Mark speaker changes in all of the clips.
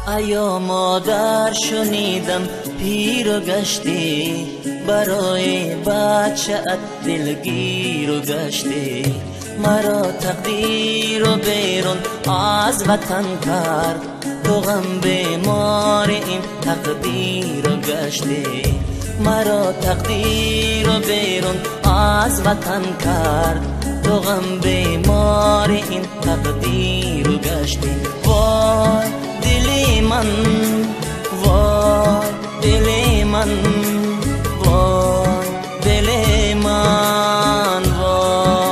Speaker 1: ایا مادر شنیدم پیر و گشتی، برای بچه‌ات دلگیر و گشتی. مرا تقدیر و بیرون از وطن کرد، تو غم بیمار این تقدیر و گشتی. مرا تقدیر و بیرون از وطن کرد، تو غم بیمار این تقدیر و گشتی. وای دلی من، وای دلی من، وای دلی من، وای.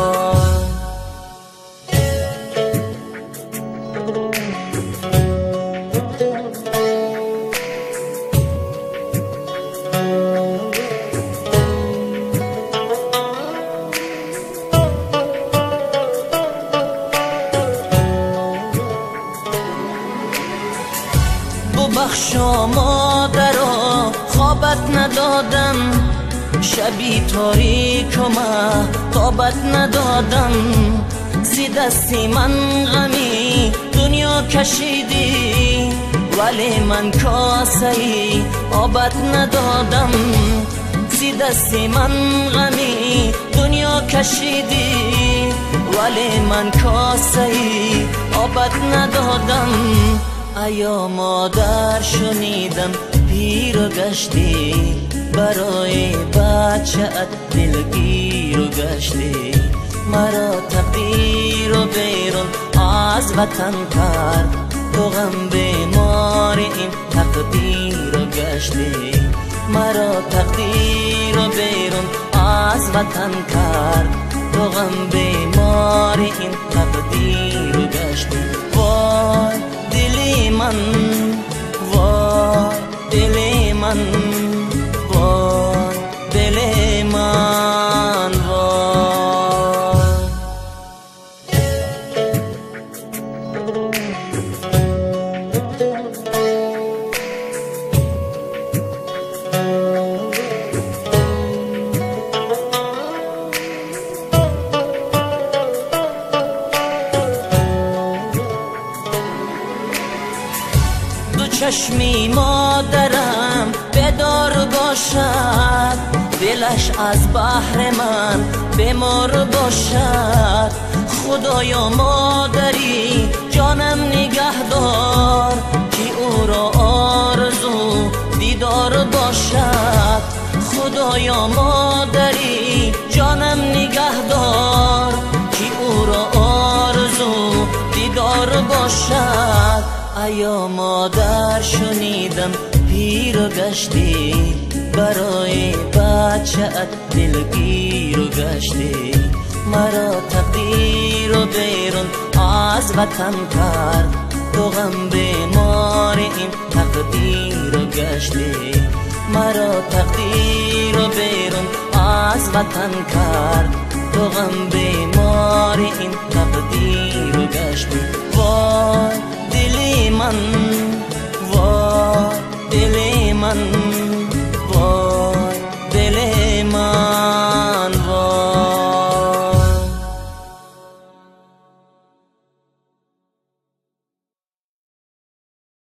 Speaker 1: ببخشا مادرا خوابت ندادم، شبی تاریک و مهتابت ندادم. زی دستی من غمی دنیا کشیدی، ولی من کاسه ای آبت ندادم. زی دستی من غمی دنیا کشیدی، ولی من کاسه ای آبت ندادم. ایا مادر شنیدم پیر و گشتی، برای بچه‌ات دلگیر و گشتی. مرا تقدیر و بیرون از وطن کرد، تو غم بیمار این تقدیر و گشتی. مرا تقدیر و بیرون از وطن کرد، تو غم بیمار این تقدیر و گشتی. وای دلی من، وای دلی من، وای دلی من، وای. چشمی مادرم بیدار باشد، دلش از بحر من بیمار باشد. خدایا مادری جانم نگه دار، که او را آرزو دیدار باشد. خدایا مادری جانم نگه دار، که او را آرزو دیدار باشد. ایا مادر شنیدم پیر و گشتی، برای بچه‌ات دلگیر و گشتی. مرا تقدیر و بیرون از وطن کرد، تو غم بیمار این تقدیر و گشتی. مرا تقدیر و بیرون از وطن کرد، تو غم بیمار این تقدیر و گشتی. وای دلی من،